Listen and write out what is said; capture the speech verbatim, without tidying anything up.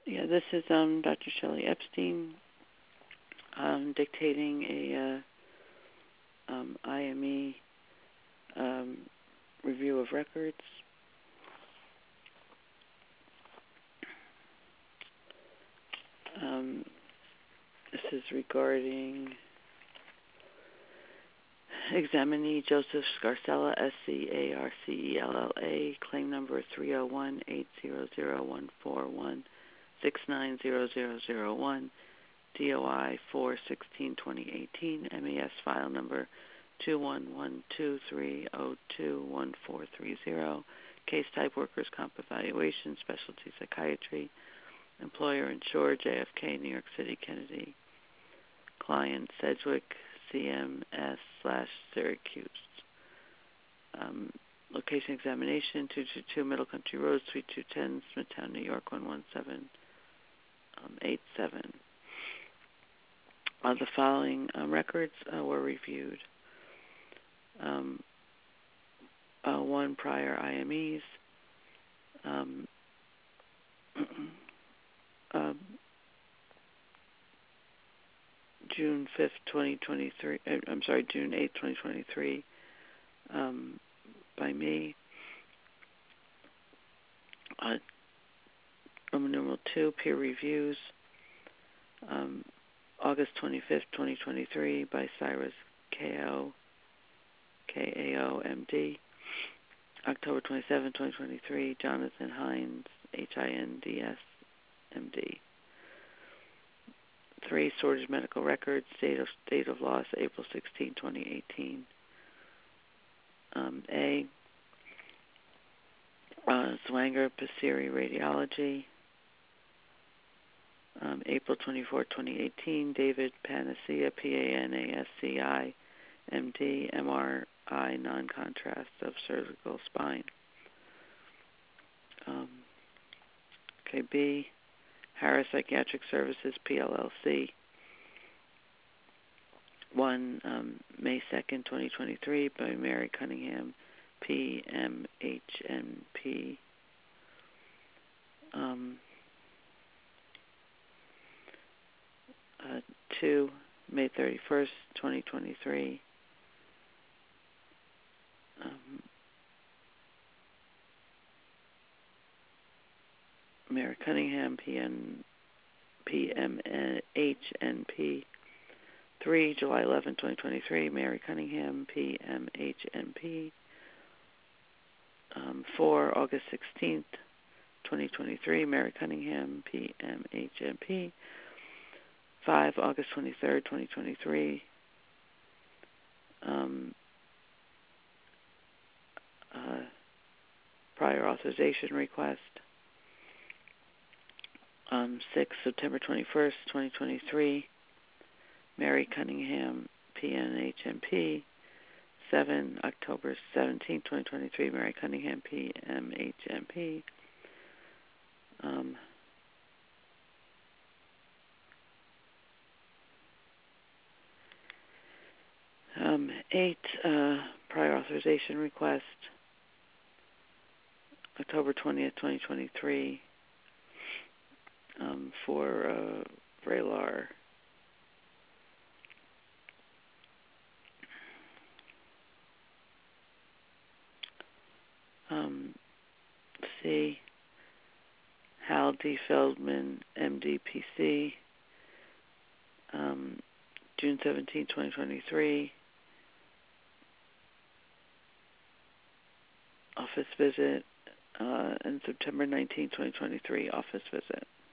Yeah, this is um, Doctor Shelley Epstein um, dictating a uh, um, I M E um, review of records. Um, this is regarding examinee Joseph Scarcella, S C A R C E L L A, claim number three zero one eight zero zero one four one six nine zero zero zero one, D O I four sixteen twenty eighteen, M E S file number two one one two three zero two one four three zero, case type workers' comp evaluation, specialty psychiatry, employer insured, J F K, New York City, Kennedy, client Sedgwick, C M S slash Syracuse. Um, location examination, two two two Middle Country Road, Suite two ten, Smithtown, New York, one one seven eight seven. Uh, the following uh, records uh, were reviewed. Um, uh, one, prior I M Es. Um, uh, June fifth, twenty twenty-three. Uh, I'm sorry, June eighth, twenty twenty-three, um, by me. Uh, Roman numeral two, peer reviews. Um, August twenty-fifth, twenty twenty-three, by Cyrus K O, K A O M D. October twenty-seventh, twenty twenty-three, Jonathan Hines, H I N D S, M D. Three, sorted medical records, date of date of loss, April sixteenth, twenty eighteen. Um, A, uh, Zwanger Passeri Radiology, um, April twenty-fourth, twenty eighteen. David Panacea, P A N A S C I, M D, M R I non-contrast of cervical spine. Um, okay, B, Harris Psychiatric Services, P L L C. One, um, May second, twenty twenty-three, by Mary Cunningham, P M H N P. Um, uh, two, May thirty-first, twenty twenty-three. Um, Mary Cunningham, P M, P M H N P. Three, July eleventh, twenty twenty-three, Mary Cunningham, P M H N P. Um, four, August sixteenth, twenty twenty-three, Mary Cunningham, P M H N P. Five, August twenty-third, twenty twenty-three. Um, uh, prior authorization request. Um, six, September twenty-first, twenty twenty-three, Mary Cunningham, P N H N P. seven, October seventeenth, twenty twenty-three, Mary Cunningham, P M H N P. Um, um, eight, uh, prior authorization request, October twentieth, twenty twenty-three, um, for uh, Vraylar. Um, C, Hal D. Feldman, M D P C, um, June seventeenth, twenty twenty-three, office visit, uh, and September nineteenth, twenty twenty-three, office visit.